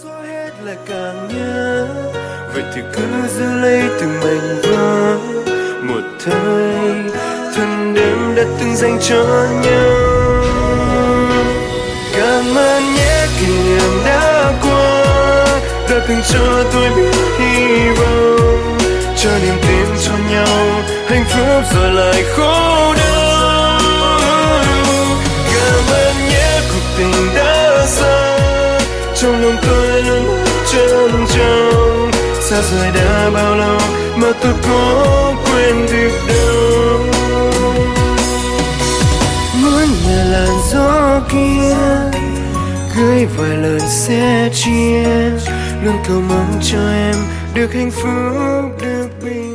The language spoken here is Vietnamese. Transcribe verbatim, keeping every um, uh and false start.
xóa hết là càng nhớ, vậy thì cứ giữ lấy từng mảnh vỡ một thời thân đêm đã từng dành cho nhau. Cảm ơn nhé kỷ niệm đã qua, đã từng cho tôi biết hy vọng, cho niềm tin cho nhau hạnh phúc rồi lại khổ đau. Cảm ơn nhé cuộc tình đã xa, trong lòng tôi luôn trân trọng. Xa rời đã bao lâu mà tôi có quên được đâu. Muốn nhờ làn gió kia gửi vài lời sẻ chia, luôn cầu mong cho em được hạnh phúc, được bình